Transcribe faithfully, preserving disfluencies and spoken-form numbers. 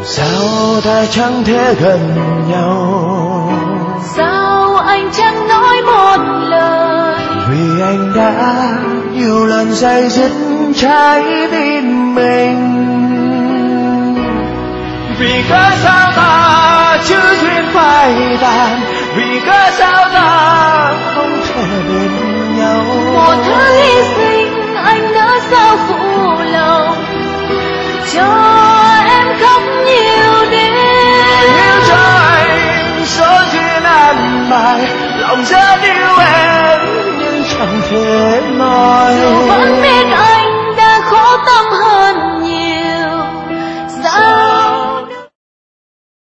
Sao ta chẳng thể gần nhau? Sao anh chẳng nói một lời? Vì anh đã nhiều lần day dứt trái tim mình. Vì cớ sao ta chứ duyên phai tàn, vì cớ sao ta không thể bên nhau. Một thứ hy sinh anh đã sao phụ lòng, cho em khóc nhiều đêm. Yêu cho anh số duyên an bài, lòng rất yêu em nhưng chẳng thể nói.